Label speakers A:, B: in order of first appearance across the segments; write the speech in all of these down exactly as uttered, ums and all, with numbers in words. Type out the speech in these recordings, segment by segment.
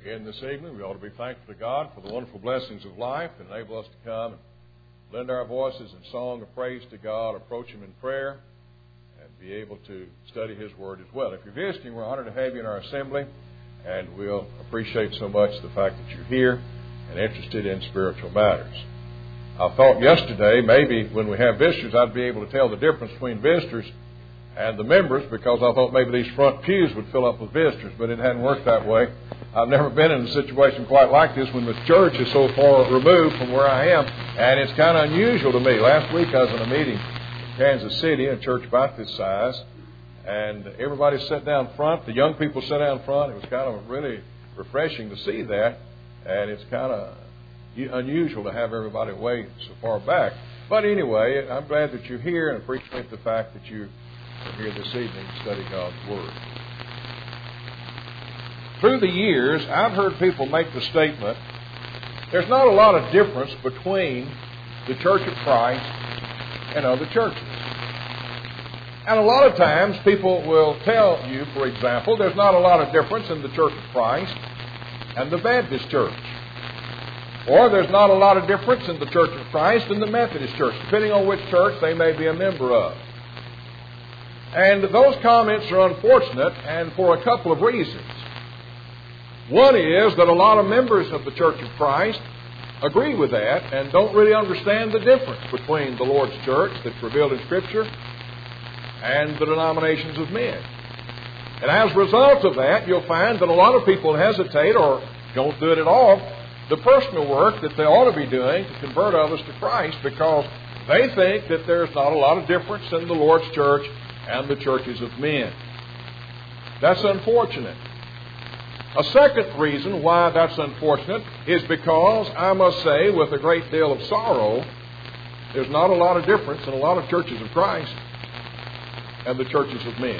A: in this evening. We ought to be thankful to God for the wonderful blessings of life and enable us to come and lend our voices in song of praise to God, approach Him in prayer, and be able to study His Word as well. If you're visiting, we're honored to have you in our assembly, and we'll appreciate so much the fact that you're here and interested in spiritual matters. I thought yesterday maybe when we have visitors I'd be able to tell the difference between visitors and the members, because I thought maybe these front pews would fill up with visitors, but it hadn't worked that way. I've never been in a situation quite like this when the church is so far removed from where I am, and it's kind of unusual to me. Last week I was in a meeting in Kansas City, a church about this size, and everybody sat down front. The young people sat down front. It was kind of really refreshing to see that, and it's kind of unusual to have everybody way so far back. But anyway, I'm glad that you're here and appreciate the fact that you are here this evening to study God's Word. Through the years, I've heard people make the statement, there's not a lot of difference between the Church of Christ and other churches. And a lot of times people will tell you, for example, there's not a lot of difference in the Church of Christ and the Baptist Church. Or there's not a lot of difference in the Church of Christ and the Methodist Church, depending on which church they may be a member of. And those comments are unfortunate, and for a couple of reasons. One is that a lot of members of the Church of Christ agree with that and don't really understand the difference between the Lord's church that's revealed in Scripture and the denominations of men. And as a result of that, you'll find that a lot of people hesitate or don't do it at all, the personal work that they ought to be doing to convert others to Christ, because they think that there's not a lot of difference in the Lord's church and the churches of men. That's unfortunate. A second reason why that's unfortunate is because, I must say, with a great deal of sorrow, there's not a lot of difference in a lot of churches of Christ and the churches of men.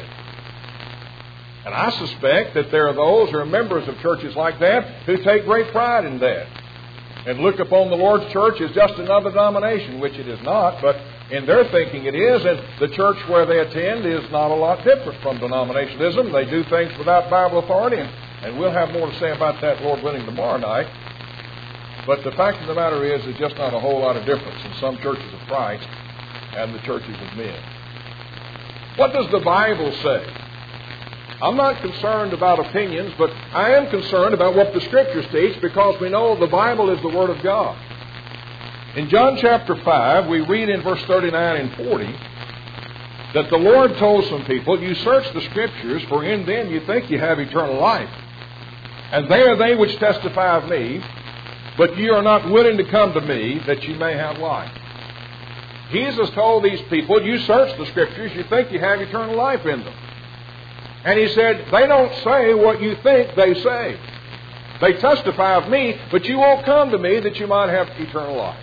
A: And I suspect that there are those who are members of churches like that who take great pride in that and look upon the Lord's church as just another denomination, which it is not, but in their thinking it is, and the church where they attend is not a lot different from denominationalism. They do things without Bible authority, and, and we'll have more to say about that, Lord willing, tomorrow night. But the fact of the matter is, there's just not a whole lot of difference in some churches of Christ and the churches of men. What does the Bible say? I'm not concerned about opinions, but I am concerned about what the Scriptures teach, because we know the Bible is the Word of God. In John chapter five, we read in verse thirty-nine and forty that the Lord told some people, you search the Scriptures, for in them you think you have eternal life. And they are they which testify of me, but ye are not willing to come to me, that ye may have life. Jesus told these people, you search the Scriptures, you think you have eternal life in them. And He said, they don't say what you think they say. They testify of me, but you won't come to me that you might have eternal life.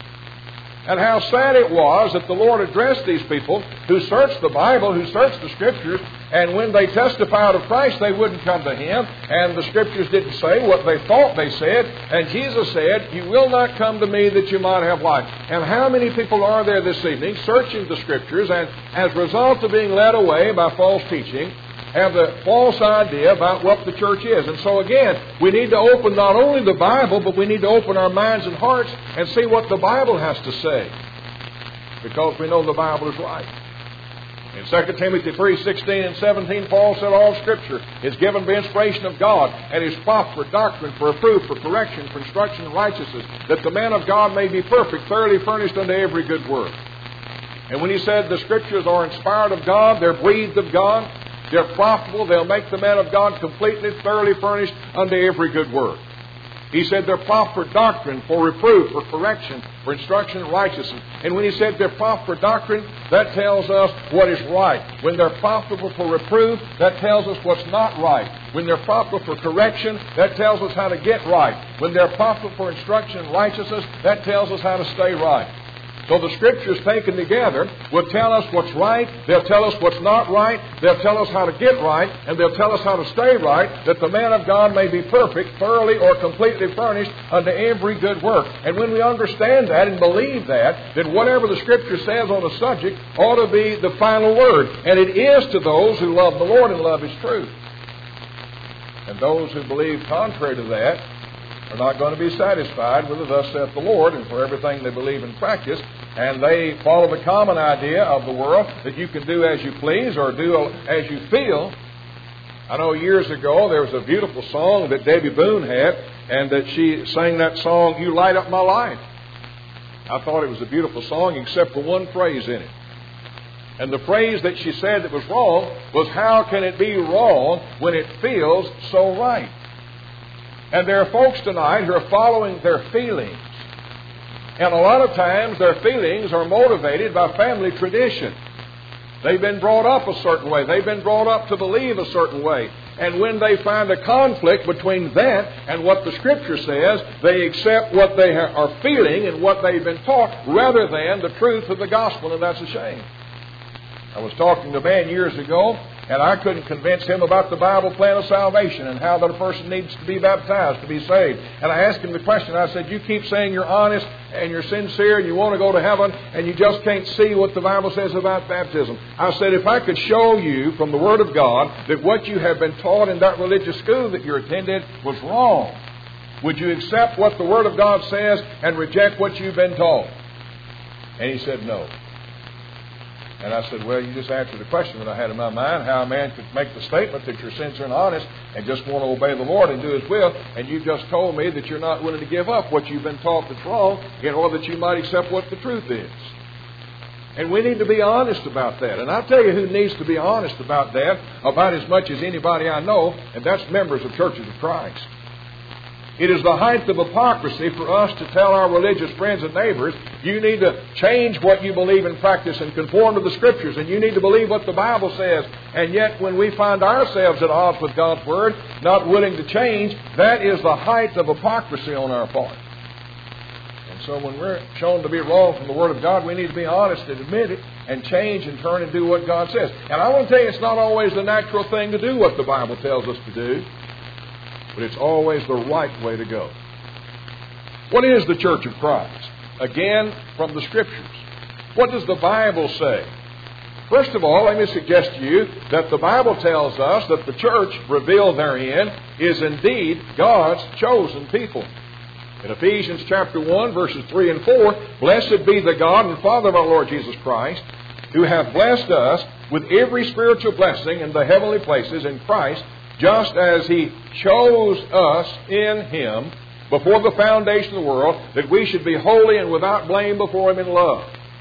A: And how sad it was that the Lord addressed these people who searched the Bible, who searched the Scriptures, and when they testified of Christ, they wouldn't come to Him, and the Scriptures didn't say what they thought they said, and Jesus said, you will not come to me that you might have life. And how many people are there this evening searching the Scriptures, and as a result of being led away by false teaching, have the false idea about what the church is. And so again, we need to open not only the Bible, but we need to open our minds and hearts and see what the Bible has to say, because we know the Bible is right. In Second Timothy three sixteen and seventeen, Paul said all Scripture is given by inspiration of God and is proper for doctrine, for reproof, for correction, for instruction in righteousness, that the man of God may be perfect, thoroughly furnished unto every good work. And when he said the Scriptures are inspired of God, they're breathed of God, they're profitable, they'll make the man of God completely, thoroughly furnished unto every good work. He said they're proper for doctrine, for reproof, for correction, for instruction in righteousness. And when he said they're proper for doctrine, that tells us what is right. When they're profitable for reproof, that tells us what's not right. When they're profitable for correction, that tells us how to get right. When they're profitable for instruction in righteousness, that tells us how to stay right. So the Scriptures taken together will tell us what's right, they'll tell us what's not right, they'll tell us how to get right, and they'll tell us how to stay right, that the man of God may be perfect, thoroughly or completely furnished unto every good work. And when we understand that and believe that, then whatever the Scripture says on a subject ought to be the final word. And it is to those who love the Lord and love His truth. And those who believe contrary to that are not going to be satisfied with the thus saith the Lord and for everything they believe and practice. And they follow the common idea of the world that you can do as you please or do as you feel. I know years ago there was a beautiful song that Debbie Boone had, and that she sang that song, "You Light Up My Life." I thought it was a beautiful song except for one phrase in it. And the phrase that she said that was wrong was, "How can it be wrong when it feels so right?" And there are folks tonight who are following their feelings. And a lot of times their feelings are motivated by family tradition. They've been brought up a certain way. They've been brought up to believe a certain way. And when they find a conflict between that and what the Scripture says, they accept what they are feeling and what they've been taught rather than the truth of the gospel, and that's a shame. I was talking to a man years ago, and I couldn't convince him about the Bible plan of salvation and how that a person needs to be baptized to be saved. And I asked him the question. I said, "You keep saying you're honest and you're sincere and you want to go to heaven, and you just can't see what the Bible says about baptism." I said, "If I could show you from the Word of God that what you have been taught in that religious school that you attended was wrong, would you accept what the Word of God says and reject what you've been taught?" And he said, "No." And I said, "Well, you just answered the question that I had in my mind, how a man could make the statement that you're sincere and honest and just want to obey the Lord and do His will, and you just told me that you're not willing to give up what you've been taught that's wrong in order that you might accept what the truth is." And we need to be honest about that. And I'll tell you who needs to be honest about that about as much as anybody I know, and that's members of Churches of Christ. It is the height of hypocrisy for us to tell our religious friends and neighbors, you need to change what you believe and practice and conform to the Scriptures, and you need to believe what the Bible says. And yet when we find ourselves at odds with God's Word, not willing to change, that is the height of hypocrisy on our part. And so when we're shown to be wrong from the Word of God, we need to be honest and admit it and change and turn and do what God says. And I want to tell you, it's not always the natural thing to do what the Bible tells us to do. But it's always the right way to go. What is the Church of Christ? Again, from the Scriptures. What does the Bible say? First of all, let me suggest to you that the Bible tells us that the church revealed therein is indeed God's chosen people. In Ephesians chapter one, verses three and four, "Blessed be the God and Father of our Lord Jesus Christ, who hath blessed us with every spiritual blessing in the heavenly places in Christ, just as He chose us in Him before the foundation of the world, that we should be holy and without blame before Him in love."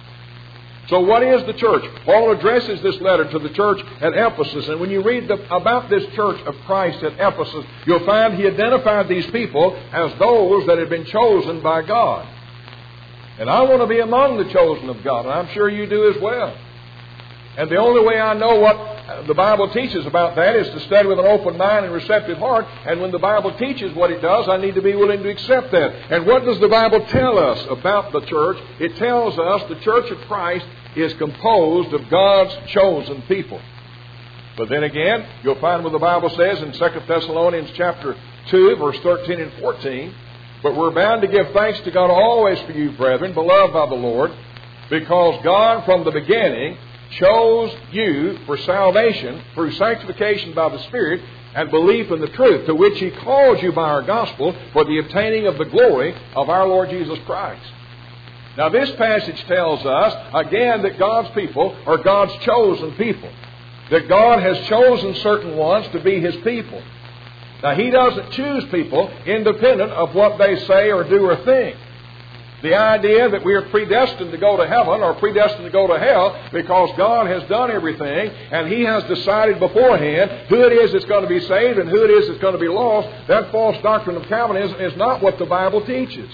A: So what is the church? Paul addresses this letter to the church at Ephesus. And when you read the, about this church of Christ at Ephesus, you'll find he identified these people as those that had been chosen by God. And I want to be among the chosen of God, and I'm sure you do as well. And the only way I know what the Bible teaches about that is to study with an open mind and receptive heart. And when the Bible teaches what it does, I need to be willing to accept that. And what does the Bible tell us about the church? It tells us the Church of Christ is composed of God's chosen people. But then again, you'll find what the Bible says in Second Thessalonians chapter two, verse thirteen and fourteen. "But we're bound to give thanks to God always for you, brethren, beloved by the Lord, because God from the beginning chose you for salvation through sanctification by the Spirit and belief in the truth, to which He called you by our gospel for the obtaining of the glory of our Lord Jesus Christ." Now this passage tells us, again, that God's people are God's chosen people. That God has chosen certain ones to be His people. Now He doesn't choose people independent of what they say or do or think. The idea that we are predestined to go to heaven or predestined to go to hell because God has done everything and He has decided beforehand who it is that's going to be saved and who it is that's going to be lost, that false doctrine of Calvinism is not what the Bible teaches.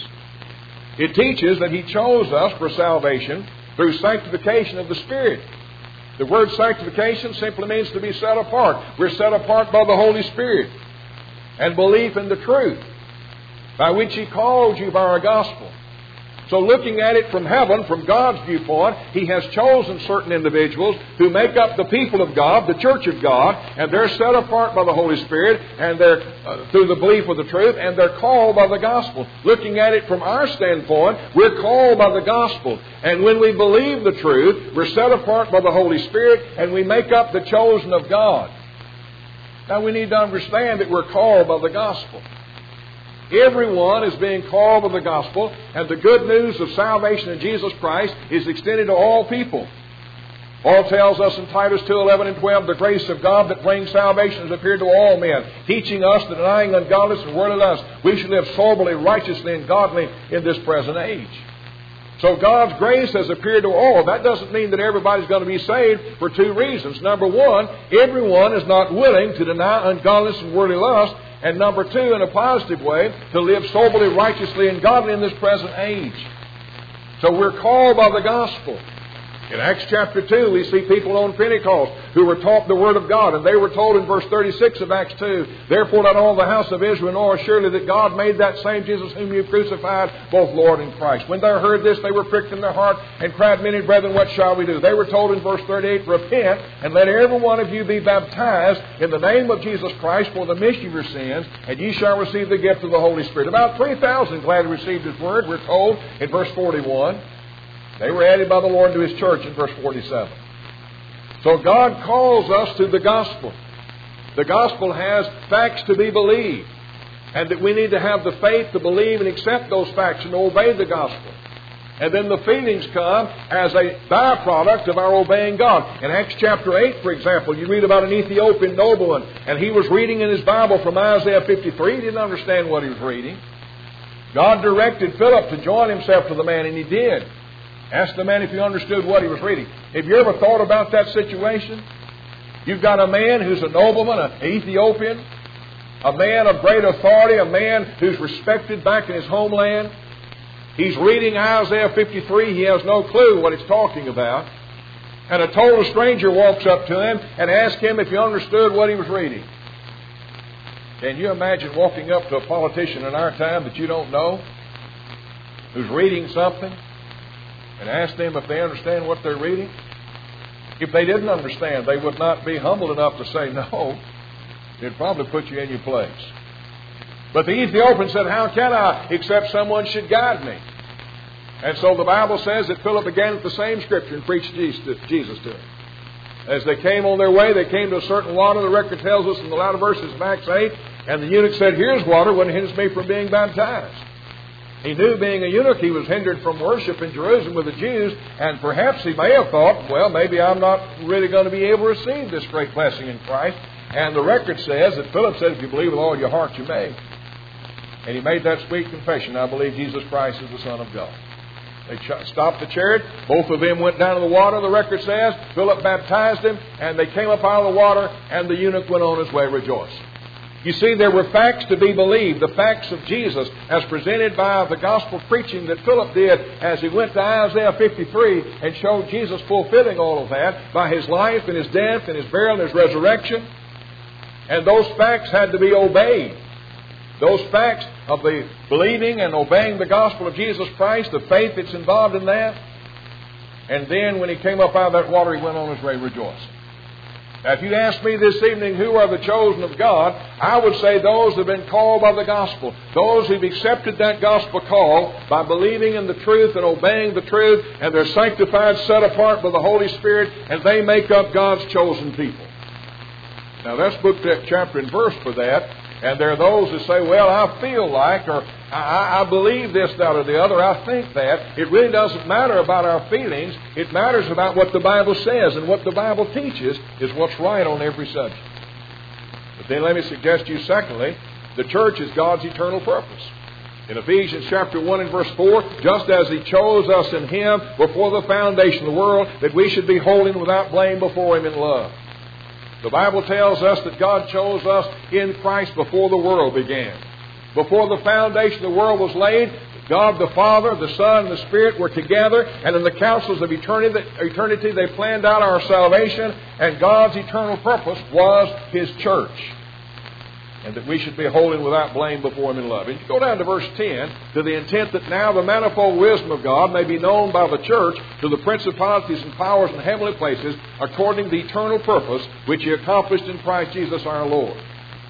A: It teaches that He chose us for salvation through sanctification of the Spirit. The word sanctification simply means to be set apart. We're set apart by the Holy Spirit. And belief in the truth, by which He called you by our gospel. So looking at it from heaven, from God's viewpoint, He has chosen certain individuals who make up the people of God, the church of God, and they're set apart by the Holy Spirit and they're uh, through the belief of the truth, and they're called by the gospel. Looking at it from our standpoint, we're called by the gospel. And when we believe the truth, we're set apart by the Holy Spirit and we make up the chosen of God. Now we need to understand that we're called by the gospel. Everyone is being called by the gospel, and the good news of salvation in Jesus Christ is extended to all people. Paul tells us in Titus two, eleven and twelve, the grace of God that brings salvation has appeared to all men, teaching us that denying ungodliness and worldly lust, we should live soberly, righteously, and godly in this present age. So God's grace has appeared to all. That doesn't mean that everybody's going to be saved for two reasons. Number one, everyone is not willing to deny ungodliness and worldly lust. And number two, in a positive way, to live soberly, righteously, and godly in this present age. So we're called by the gospel. In Acts chapter two, we see people on Pentecost who were taught the Word of God. And they were told in verse thirty-six of Acts two, therefore let all the house of Israel know surely that God made that same Jesus whom you crucified, both Lord and Christ. When they heard this, they were pricked in their heart and cried, many brethren, what shall we do? They were told in verse thirty-eight, repent and let every one of you be baptized in the name of Jesus Christ for the remission of your sins, and ye shall receive the gift of the Holy Spirit. About three thousand gladly received His Word, we're told in verse forty-one. They were added by the Lord to His church in verse forty-seven. So God calls us to the gospel. The gospel has facts to be believed. And that we need to have the faith to believe and accept those facts and obey the gospel. And then the feelings come as a byproduct of our obeying God. In Acts chapter eight, for example, you read about an Ethiopian nobleman. And he was reading in his Bible from Isaiah fifty-three. He didn't understand what he was reading. God directed Philip to join himself to the man, and he did. Ask the man if he understood what he was reading. Have you ever thought about that situation? You've got a man who's a nobleman, an Ethiopian, a man of great authority, a man who's respected back in his homeland. He's reading Isaiah fifty-three. He has no clue what it's talking about. And a total stranger walks up to him and asks him if he understood what he was reading. Can you imagine walking up to a politician in our time that you don't know, who's reading something, and ask them if they understand what they're reading? If they didn't understand, they would not be humble enough to say no. They'd probably put you in your place. But the Ethiopian said, how can I except someone should guide me? And so the Bible says that Philip began at the same scripture and preached Jesus to him. As they came on their way, they came to a certain water. The record tells us in the latter verses of Acts eight, and the eunuch said, here's water, what hinders me from being baptized? He knew, being a eunuch, he was hindered from worship in Jerusalem with the Jews, and perhaps he may have thought, well, maybe I'm not really going to be able to receive this great blessing in Christ. And the record says that Philip said, if you believe with all your heart, you may. And he made that sweet confession, I believe Jesus Christ is the Son of God. They stopped the chariot. Both of them went down to the water, the record says. Philip baptized him, and they came up out of the water, and the eunuch went on his way rejoicing. You see, there were facts to be believed, the facts of Jesus as presented by the gospel preaching that Philip did as he went to Isaiah fifty-three and showed Jesus fulfilling all of that by His life and His death and His burial and His resurrection. And those facts had to be obeyed. Those facts of the believing and obeying the gospel of Jesus Christ, the faith that's involved in that. And then when he came up out of that water, he went on his way rejoicing. Now, if you ask me this evening who are the chosen of God, I would say those that have been called by the gospel. Those who've accepted that gospel call by believing in the truth and obeying the truth, and they're sanctified, set apart by the Holy Spirit, and they make up God's chosen people. Now, that's book, chapter, and verse for that. And there are those that say, well, I feel like, or I, I believe this, that, or the other. I think that. It really doesn't matter about our feelings. It matters about what the Bible says. And what the Bible teaches is what's right on every subject. But then let me suggest to you, secondly, the church is God's eternal purpose. In Ephesians chapter one and verse four, just as He chose us in Him before the foundation of the world, that we should be holy and without blame before Him in love. The Bible tells us that God chose us in Christ before the world began. Before the foundation of the world was laid, God the Father, the Son, and the Spirit were together, and in the councils of eternity, eternity they planned out our salvation, and God's eternal purpose was His church. And that we should be holy and without blame before Him in love. And you go down to verse ten, to the intent that now the manifold wisdom of God may be known by the church to the principalities and powers in heavenly places, according to the eternal purpose which He accomplished in Christ Jesus our Lord.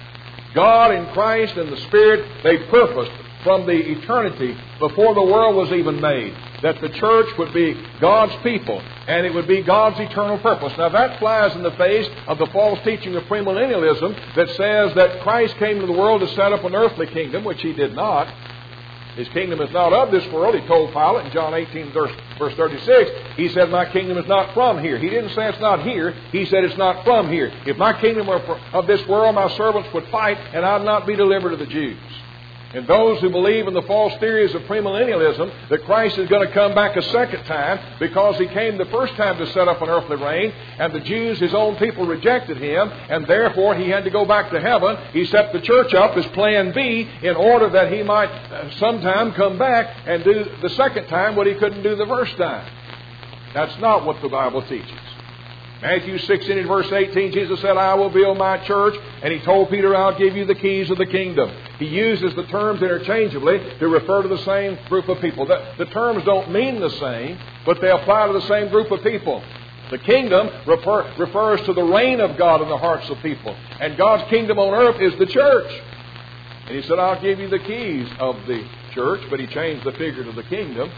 A: God in Christ and the Spirit, they purposed from the eternity before the world was even made that the church would be God's people, and it would be God's eternal purpose. Now that flies in the face of the false teaching of premillennialism that says that Christ came to the world to set up an earthly kingdom, which He did not. His kingdom is not of this world. He told Pilate in John eighteen, verse thirty-six, He said, my kingdom is not from here. He didn't say it's not here. He said it's not from here. If my kingdom were of this world, my servants would fight, and I'd not be delivered to the Jews. And those who believe in the false theories of premillennialism, that Christ is going to come back a second time because He came the first time to set up an earthly reign, and the Jews, His own people, rejected Him, and therefore He had to go back to heaven. He set the church up as plan B in order that He might sometime come back and do the second time what He couldn't do the first time. That's not what the Bible teaches. Matthew sixteen and verse eighteen, Jesus said, I will build my church. And He told Peter, I'll give you the keys of the kingdom. He uses the terms interchangeably to refer to the same group of people. The, the terms don't mean the same, but they apply to the same group of people. The kingdom refer, refers to the reign of God in the hearts of people. And God's kingdom on earth is the church. And He said, I'll give you the keys of the church. But He changed the figure to the kingdom.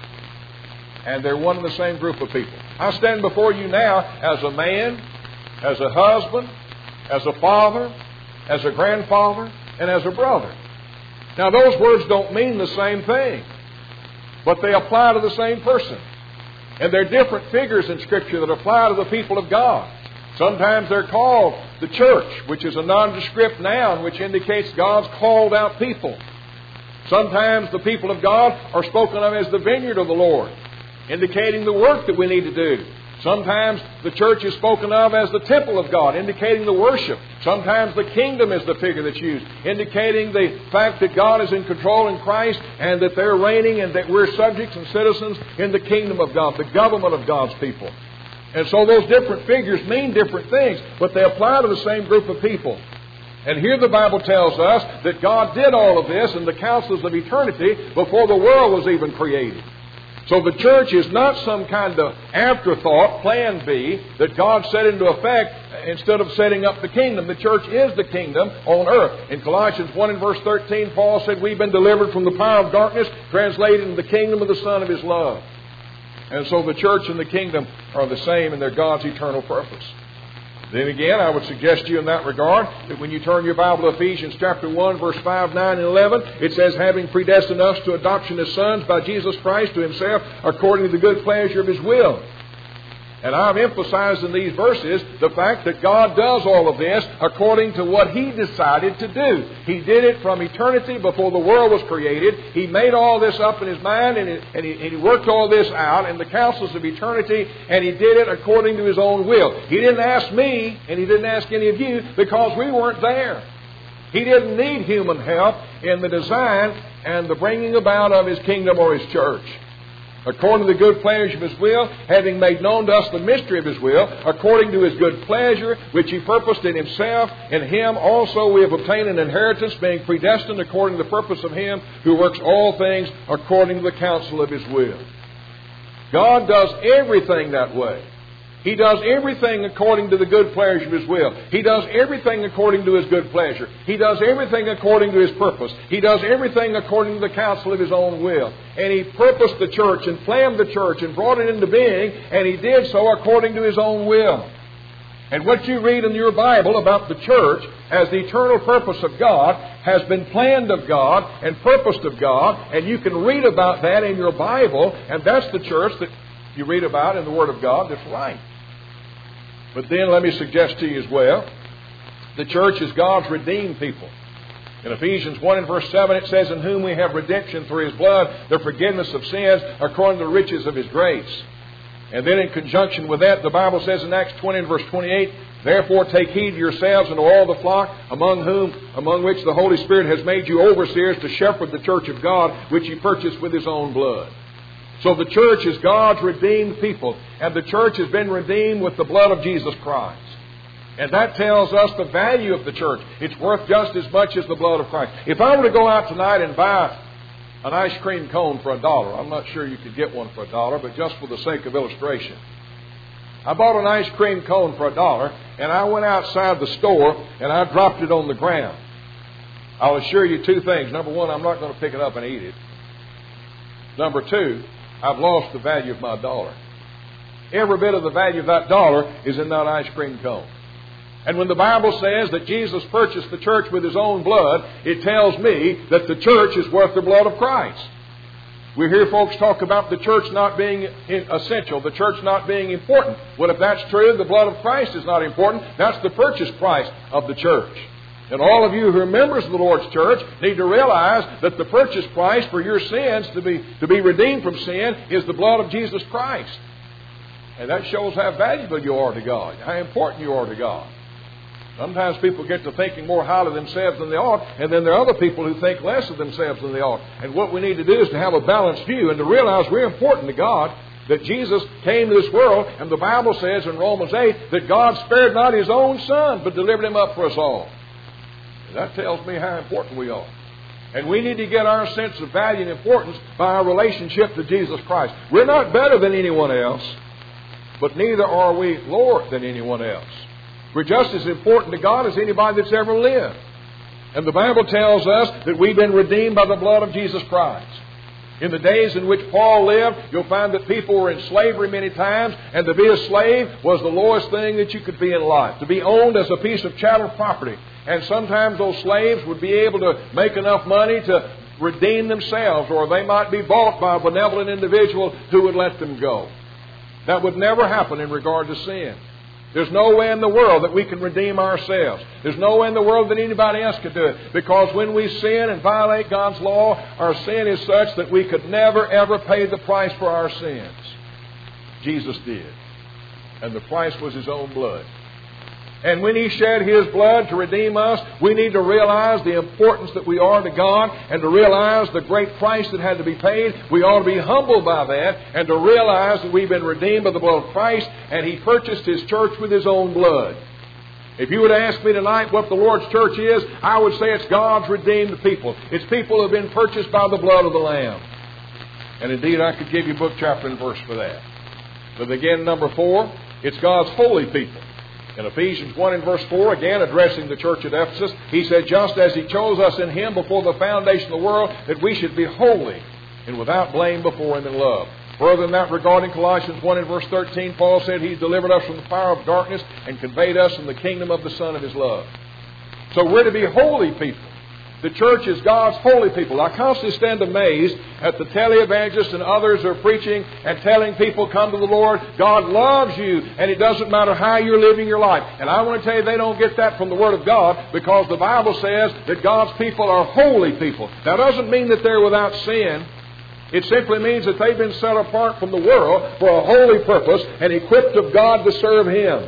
A: And they're one and the same group of people. I stand before you now as a man, as a husband, as a father, as a grandfather, and as a brother. Now those words don't mean the same thing, but they apply to the same person. And they're different figures in Scripture that apply to the people of God. Sometimes they're called the church, which is a nondescript noun which indicates God's called out people. Sometimes the people of God are spoken of as the vineyard of the Lord, indicating the work that we need to do. Sometimes the church is spoken of as the temple of God, indicating the worship. Sometimes the kingdom is the figure that's used, indicating the fact that God is in control in Christ and that they're reigning and that we're subjects and citizens in the kingdom of God, the government of God's people. And so those different figures mean different things, but they apply to the same group of people. And here the Bible tells us that God did all of this in the councils of eternity before the world was even created. So the church is not some kind of afterthought, plan B, that God set into effect instead of setting up the kingdom. The church is the kingdom on earth. In Colossians one and verse thirteen, Paul said, we've been delivered from the power of darkness, translated into the kingdom of the Son of His love. And so the church and the kingdom are the same, and they're God's eternal purpose. Then again, I would suggest to you in that regard that when you turn your Bible to Ephesians chapter one, verse five, nine, and eleven, it says, having predestined us to adoption as sons by Jesus Christ to Himself, according to the good pleasure of His will. And I've emphasized in these verses the fact that God does all of this according to what He decided to do. He did it from eternity before the world was created. He made all this up in His mind, and He, and he, and he worked all this out in the councils of eternity, and He did it according to His own will. He didn't ask me, and He didn't ask any of you, because we weren't there. He didn't need human help in the design and the bringing about of His kingdom or His church. According to the good pleasure of His will, having made known to us the mystery of His will, according to His good pleasure, which He purposed in Himself, in Him also we have obtained an inheritance, being predestined according to the purpose of Him who works all things according to the counsel of His will. God does everything that way. He does everything according to the good pleasure of His will. He does everything according to His good pleasure. He does everything according to His purpose. He does everything according to the counsel of His own will. And He purposed the church and planned the church and brought it into being, and He did so according to His own will. And what you read in your Bible about the church as the eternal purpose of God has been planned of God and purposed of God, and you can read about that in your Bible, and that's the church that you read about in the Word of God that's right. But then let me suggest to you as well, the church is God's redeemed people. In Ephesians one and verse seven it says, in whom we have redemption through His blood, the forgiveness of sins, according to the riches of His grace. And then in conjunction with that, the Bible says in Acts twenty and verse twenty-eight, therefore take heed to yourselves and to all the flock, among whom, among which the Holy Spirit has made you overseers to shepherd the church of God, which He purchased with His own blood. So the church is God's redeemed people, and the church has been redeemed with the blood of Jesus Christ. And that tells us the value of the church. It's worth just as much as the blood of Christ. If I were to go out tonight and buy an ice cream cone for a dollar, I'm not sure you could get one for a dollar, but just for the sake of illustration. I bought an ice cream cone for a dollar, and I went outside the store, and I dropped it on the ground. I'll assure you two things. Number one, I'm not going to pick it up and eat it. Number two, I've lost the value of my dollar. Every bit of the value of that dollar is in that ice cream cone. And when the Bible says that Jesus purchased the church with His own blood, it tells me that the church is worth the blood of Christ. We hear folks talk about the church not being essential, the church not being important. Well, if that's true, the blood of Christ is not important. That's the purchase price of the church. And all of you who are members of the Lord's church need to realize that the purchase price for your sins to be, to be redeemed from sin is the blood of Jesus Christ. And that shows how valuable you are to God, how important you are to God. Sometimes people get to thinking more highly of themselves than they ought, and then there are other people who think less of themselves than they ought. And what we need to do is to have a balanced view and to realize we're important to God, that Jesus came to this world, and the Bible says in Romans eight that God spared not His own Son, but delivered Him up for us all. And that tells me how important we are. And we need to get our sense of value and importance by our relationship to Jesus Christ. We're not better than anyone else, but neither are we lower than anyone else. We're just as important to God as anybody that's ever lived. And the Bible tells us that we've been redeemed by the blood of Jesus Christ. In the days in which Paul lived, you'll find that people were in slavery many times, and to be a slave was the lowest thing that you could be in life. To be owned as a piece of chattel property. And sometimes those slaves would be able to make enough money to redeem themselves, or they might be bought by a benevolent individual who would let them go. That would never happen in regard to sin. There's no way in the world that we can redeem ourselves. There's no way in the world that anybody else could do it. Because when we sin and violate God's law, our sin is such that we could never, ever pay the price for our sins. Jesus did. And the price was His own blood. And when He shed His blood to redeem us, we need to realize the importance that we are to God and to realize the great price that had to be paid. We ought to be humbled by that and to realize that we've been redeemed by the blood of Christ, and He purchased His church with His own blood. If you were to ask me tonight what the Lord's church is, I would say it's God's redeemed people. It's people who have been purchased by the blood of the Lamb. And indeed, I could give you book, chapter, and verse for that. But again, number four, it's God's holy people. In Ephesians one and verse four, again addressing the church at Ephesus, he said, just as He chose us in Him before the foundation of the world, that we should be holy and without blame before Him in love. Further in that regarding Colossians one and verse thirteen, Paul said He's delivered us from the power of darkness and conveyed us in the kingdom of the Son of His love. So we're to be holy people. The church is God's holy people. I constantly stand amazed at the televangelists and others who are preaching and telling people, come to the Lord. God loves you, and it doesn't matter how you're living your life. And I want to tell you, they don't get that from the Word of God, because the Bible says that God's people are holy people. That doesn't mean that they're without sin. It simply means that they've been set apart from the world for a holy purpose and equipped of God to serve Him.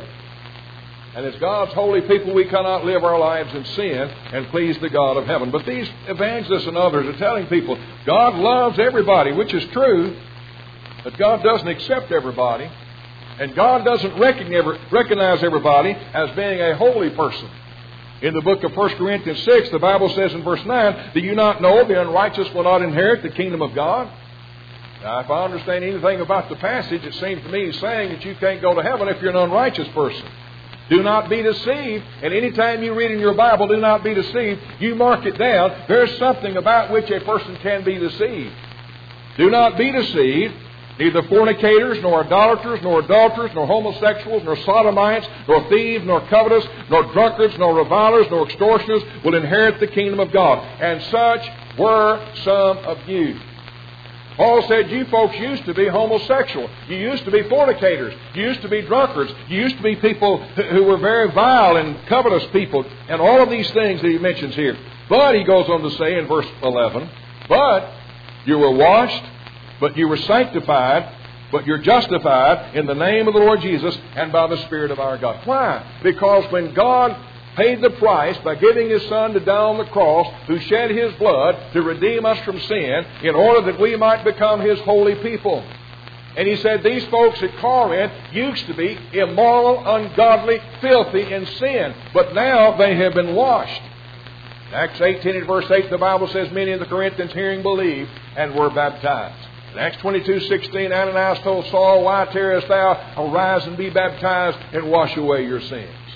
A: And as God's holy people, we cannot live our lives in sin and please the God of heaven. But these evangelists and others are telling people God loves everybody, which is true, but God doesn't accept everybody. And God doesn't recognize everybody as being a holy person. In the book of First Corinthians six, the Bible says in verse nine, do you not know the unrighteous will not inherit the kingdom of God? Now, if I understand anything about the passage, it seems to me He's saying that you can't go to heaven if you're an unrighteous person. Do not be deceived. And any time you read in your Bible, do not be deceived, you mark it down. There's something about which a person can be deceived. Do not be deceived. Neither fornicators, nor idolaters, nor adulterers, nor homosexuals, nor sodomites, nor thieves, nor covetous, nor drunkards, nor revilers, nor extortioners will inherit the kingdom of God. And such were some of you. Paul said, you folks used to be homosexual. You used to be fornicators. You used to be drunkards. You used to be people who were very vile and covetous people. And all of these things that he mentions here. But, he goes on to say in verse eleven, but you were washed, but you were sanctified, but you're justified in the name of the Lord Jesus and by the Spirit of our God. Why? Because when God paid the price by giving His Son to die on the cross, who shed His blood to redeem us from sin, in order that we might become His holy people. And He said these folks at Corinth used to be immoral, ungodly, filthy, in sin. But now they have been washed. In Acts eighteen and verse eight, the Bible says, many of the Corinthians hearing believed and were baptized. In Acts twenty-two sixteen, Ananias told Saul, why tarriest thou? Arise and be baptized and wash away your sins.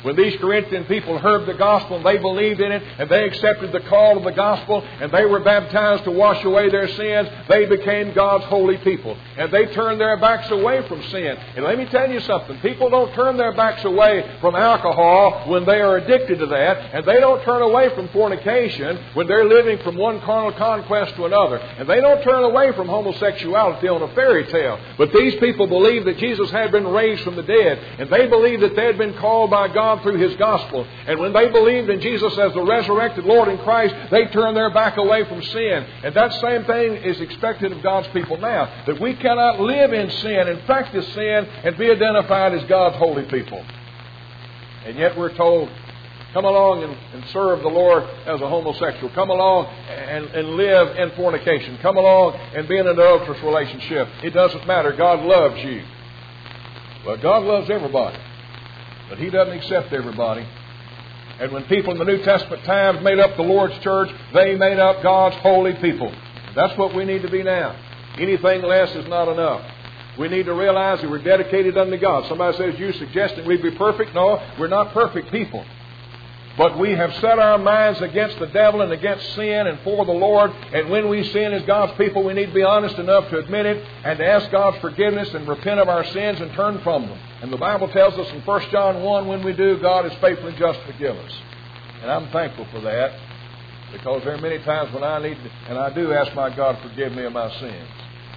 A: When these Corinthian people heard the gospel and they believed in it and they accepted the call of the gospel and they were baptized to wash away their sins, they became God's holy people. And they turned their backs away from sin. And let me tell you something. People don't turn their backs away from alcohol when they are addicted to that. And they don't turn away from fornication when they're living from one carnal conquest to another. And they don't turn away from homosexuality on a fairy tale. But these people believed that Jesus had been raised from the dead. And they believed that they had been called by God through His gospel. And when they believed in Jesus as the resurrected Lord in Christ, they turned their back away from sin. And that same thing is expected of God's people now. That we cannot live in sin and practice sin and be identified as God's holy people. And yet we're told, come along and, and serve the Lord as a homosexual. Come along and, and live in fornication. Come along and be in an adulterous relationship. It doesn't matter. God loves you. Well, God loves everybody. But He doesn't accept everybody. And when people in the New Testament times made up the Lord's church, they made up God's holy people. That's what we need to be now. Anything less is not enough. We need to realize that we're dedicated unto God. Somebody says, you suggesting we be perfect? No, we're not perfect people. But we have set our minds against the devil and against sin and for the Lord. And when we sin as God's people, we need to be honest enough to admit it and to ask God's forgiveness and repent of our sins and turn from them. And the Bible tells us in First John one, when we do, God is faithful and just to forgive us. And I'm thankful for that, because there are many times when I need to, and I do ask my God to forgive me of my sins.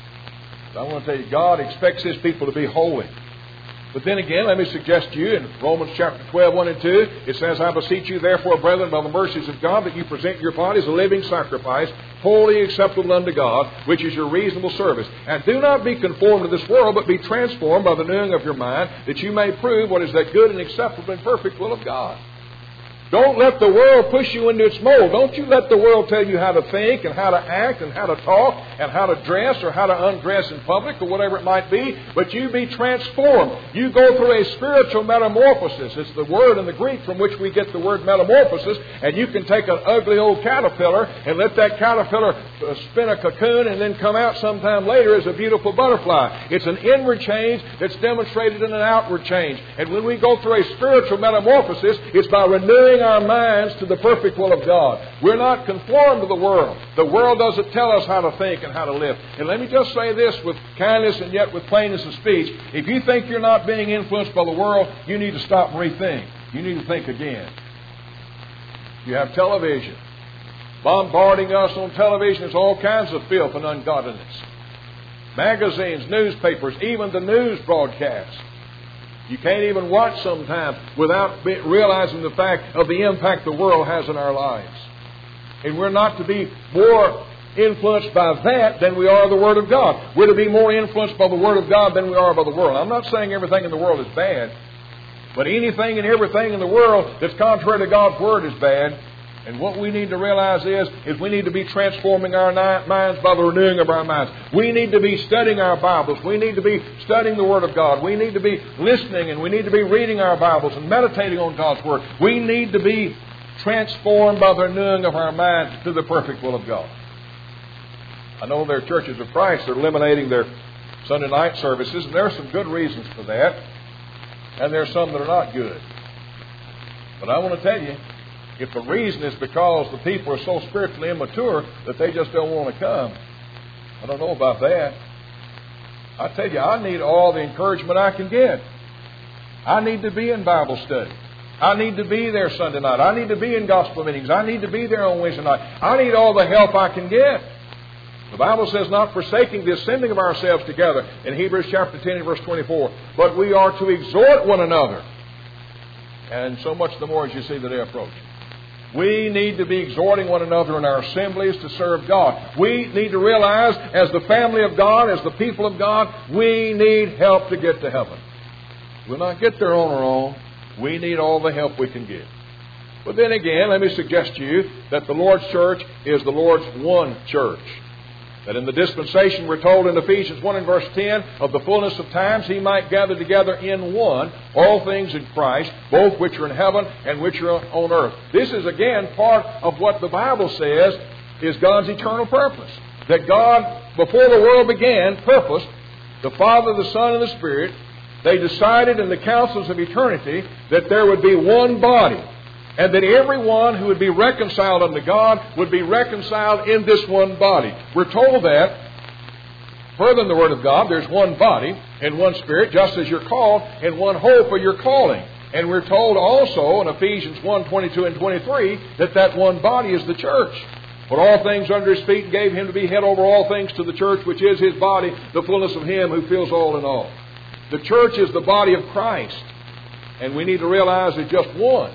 A: But I want to tell you, God expects His people to be holy. But then again, let me suggest to you in Romans chapter twelve, one and two, it says, I beseech you therefore, brethren, by the mercies of God, that you present your bodies a living sacrifice, wholly acceptable unto God, which is your reasonable service. And do not be conformed to this world, but be transformed by the renewing of your mind, that you may prove what is that good and acceptable and perfect will of God. Don't let the world push you into its mold. Don't you let the world tell you how to think and how to act and how to talk and how to dress or how to undress in public or whatever it might be. But you be transformed. You go through a spiritual metamorphosis. It's the word in the Greek from which we get the word metamorphosis. And you can take an ugly old caterpillar and let that caterpillar spin a cocoon and then come out sometime later as a beautiful butterfly. It's an inward change that's demonstrated in an outward change. And when we go through a spiritual metamorphosis, it's by renewing our minds to the perfect will of God. We're not conformed to the world. The world doesn't tell us how to think and how to live. And let me just say this with kindness and yet with plainness of speech. If you think you're not being influenced by the world, you need to stop and rethink. You need to think again. You have television. Bombarding us on television is all kinds of filth and ungodliness. Magazines, newspapers, even the news broadcasts. You can't even watch sometimes without realizing the fact of the impact the world has in our lives. And we're not to be more influenced by that than we are the Word of God. We're to be more influenced by the Word of God than we are by the world. I'm not saying everything in the world is bad, but anything and everything in the world that's contrary to God's Word is bad. And what we need to realize is, is we need to be transforming our minds by the renewing of our minds. We need to be studying our Bibles. We need to be studying the Word of God. We need to be listening and we need to be reading our Bibles and meditating on God's Word. We need to be transformed by the renewing of our mind to the perfect will of God. I know there are churches of Christ that are eliminating their Sunday night services, and there are some good reasons for that. And there are some that are not good. But I want to tell you, if the reason is because the people are so spiritually immature that they just don't want to come, I don't know about that. I tell you, I need all the encouragement I can get. I need to be in Bible study. I need to be there Sunday night. I need to be in gospel meetings. I need to be there on Wednesday night. I need all the help I can get. The Bible says, not forsaking the assembling of ourselves together in Hebrews chapter ten and verse twenty-four, but we are to exhort one another. And so much the more as you see the day approaching. We need to be exhorting one another in our assemblies to serve God. We need to realize, as the family of God, as the people of God, we need help to get to heaven. We'll not get there on our own. We need all the help we can get. But then again, let me suggest to you that the Lord's church is the Lord's one church. That in the dispensation, we're told in Ephesians one and verse ten, of the fullness of times He might gather together in one all things in Christ, both which are in heaven and which are on earth. This is again part of what the Bible says is God's eternal purpose. That God, before the world began, purposed the Father, the Son, and the Spirit they decided in the councils of eternity that there would be one body, and that everyone who would be reconciled unto God would be reconciled in this one body. We're told that, further in the Word of God, there's one body and one Spirit, just as you're called, and one hope of your calling. And we're told also in Ephesians one, twenty-two and twenty-three that that one body is the church. Put all things under His feet and gave Him to be head over all things to the church, which is His body, the fullness of Him who fills all in all. The church is the body of Christ. And we need to realize it's just one.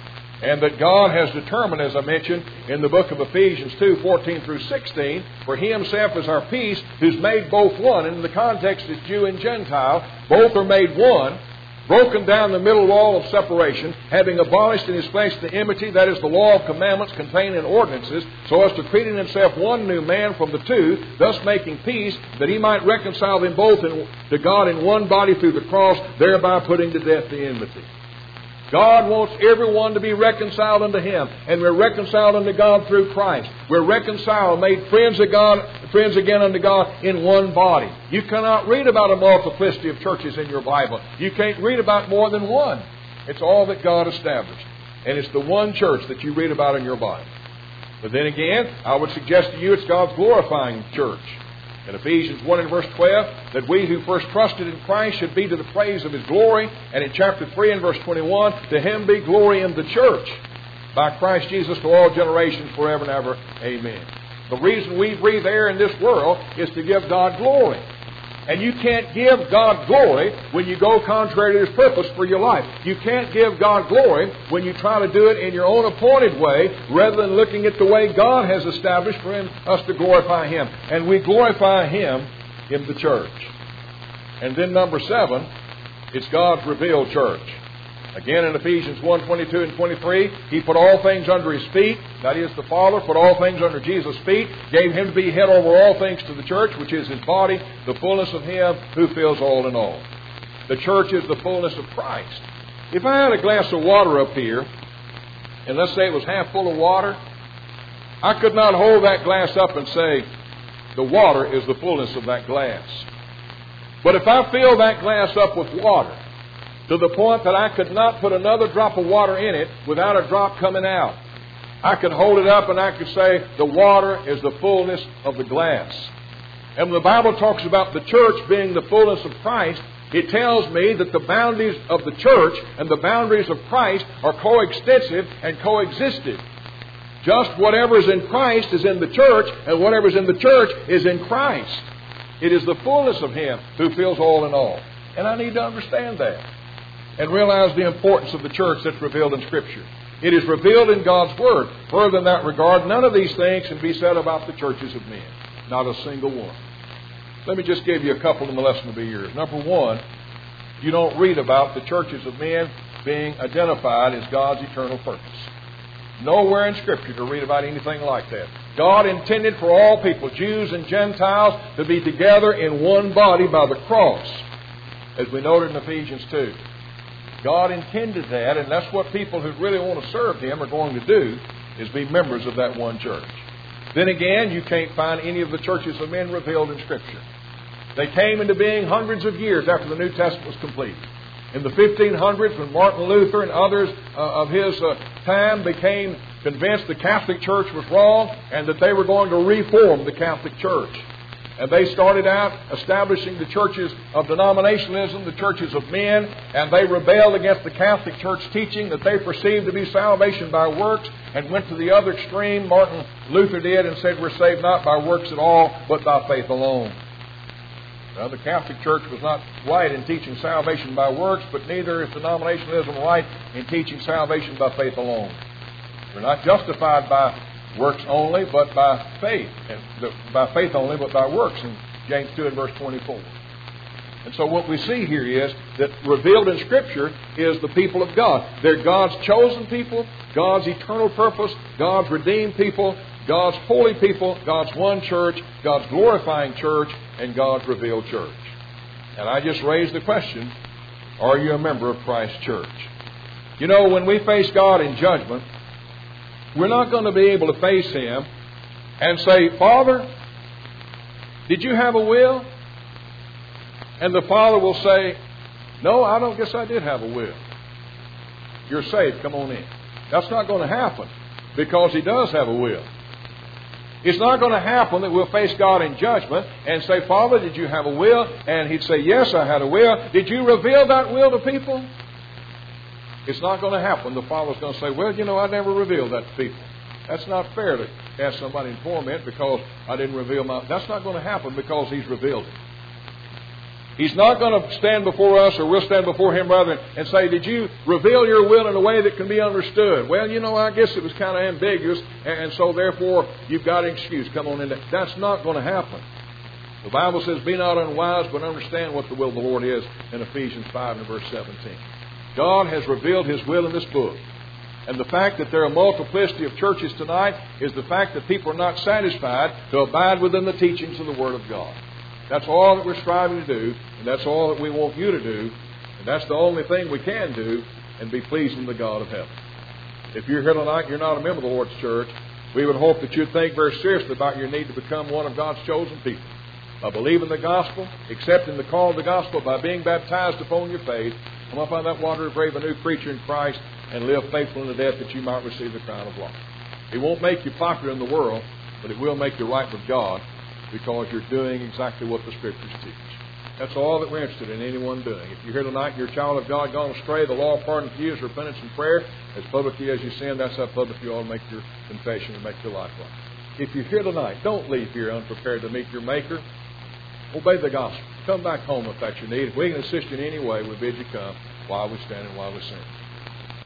A: And that God has determined, as I mentioned in the book of Ephesians two, fourteen through sixteen, for He Himself is our peace, who's made both one. And in the context is Jew and Gentile. Both are made one. Broken down the middle wall of separation, having abolished in His flesh the enmity, that is the law of commandments contained in ordinances, so as to create in Himself one new man from the two, thus making peace, that He might reconcile them both in, to God in one body through the cross, thereby putting to death the enmity. God wants everyone to be reconciled unto Him, and we're reconciled unto God through Christ. We're reconciled, made friends of God, friends again unto God in one body. You cannot read about a multiplicity of churches in your Bible. You can't read about more than one. It's all that God established, and it's the one church that you read about in your Bible. But then again, I would suggest to you it's God's glorifying church. In Ephesians one and verse twelve, that we who first trusted in Christ should be to the praise of His glory. And in chapter three and verse twenty-one, to Him be glory in the church by Christ Jesus to all generations forever and ever. Amen. The reason we breathe air in this world is to give God glory. And you can't give God glory when you go contrary to His purpose for your life. You can't give God glory when you try to do it in your own appointed way rather than looking at the way God has established for him, us to glorify Him. And we glorify Him in the church. And then number seven, it's God's revealed church. Again in Ephesians one, twenty-two and twenty-three, He put all things under His feet, that is the Father, put all things under Jesus' feet, gave Him to be head over all things to the church, which is His body, the fullness of Him who fills all in all. The church is the fullness of Christ. If I had a glass of water up here, and let's say it was half full of water, I could not hold that glass up and say, the water is the fullness of that glass. But if I fill that glass up with water, to the point that I could not put another drop of water in it without a drop coming out, I could hold it up and I could say, the water is the fullness of the glass. And when the Bible talks about the church being the fullness of Christ, it tells me that the boundaries of the church and the boundaries of Christ are coextensive and coexisted. Just whatever is in Christ is in the church, and whatever is in the church is in Christ. It is the fullness of Him who fills all in all. And I need to understand that and realize the importance of the church that's revealed in Scripture. It is revealed in God's Word. Further in that regard, none of these things can be said about the churches of men. Not a single one. Let me just give you a couple in the lesson of the years. Number one, you don't read about the churches of men being identified as God's eternal purpose. Nowhere in Scripture to read about anything like that. God intended for all people, Jews and Gentiles, to be together in one body by the cross, as we noted in Ephesians two. God intended that, and that's what people who really want to serve Him are going to do, is be members of that one church. Then again, you can't find any of the churches of men revealed in Scripture. They came into being hundreds of years after the New Testament was completed. In the fifteen hundreds, when Martin Luther and others uh, of his uh, time became convinced the Catholic Church was wrong and that they were going to reform the Catholic Church. And they started out establishing the churches of denominationalism, the churches of men, and they rebelled against the Catholic Church teaching that they perceived to be salvation by works, and went to the other extreme, Martin Luther did, and said we're saved not by works at all, but by faith alone. Now, the Catholic Church was not right in teaching salvation by works, but neither is denominationalism right in teaching salvation by faith alone. We're not justified by works only, but by faith. And by faith only, but by works, in James two and verse twenty-four. And so what we see here is that revealed in Scripture is the people of God. They're God's chosen people, God's eternal purpose, God's redeemed people, God's holy people, God's one church, God's glorifying church, and God's revealed church. And I just raised the question, are you a member of Christ's church? You know, when we face God in judgment, we're not going to be able to face Him and say, Father, did you have a will? And the Father will say, No, I don't guess I did have a will. You're saved. Come on in. That's not going to happen because He does have a will. It's not going to happen that we'll face God in judgment and say, Father, did you have a will? And He'd say, yes, I had a will. Did you reveal that will to people? It's not going to happen. The Father's going to say, well, you know, I never revealed that to people. That's not fair to have somebody in torment because I didn't reveal my... That's not going to happen because He's revealed it. He's not going to stand before us, or we'll stand before Him rather, and say, did you reveal your will in a way that can be understood? Well, you know, I guess it was kind of ambiguous, and so therefore you've got an excuse. Come on in there. That's not going to happen. The Bible says, be not unwise, but understand what the will of the Lord is in Ephesians five and verse seventeen. God has revealed His will in this book. And the fact that there are a multiplicity of churches tonight is the fact that people are not satisfied to abide within the teachings of the Word of God. That's all that we're striving to do, and that's all that we want you to do, and that's the only thing we can do, and be pleasing to the God of heaven. If you're here tonight and you're not a member of the Lord's church, we would hope that you'd think very seriously about your need to become one of God's chosen people. By believing the gospel, accepting the call of the gospel, by being baptized upon your faith, come up out of that water and brave a new creature in Christ, and live faithful unto death that you might receive the crown of life. It won't make you popular in the world, but it will make you right with God, because you're doing exactly what the Scriptures teach. That's all that we're interested in anyone doing. If you're here tonight, you're a child of God, gone astray, the law of pardon for you is repentance and prayer. As publicly as you sin, that's how public you ought to make your confession and make your life right. If you're here tonight, don't leave here unprepared to meet your Maker. Obey the gospel. Come back home if that's your need. If we can assist you in any way, we bid you come while we stand and while we sing.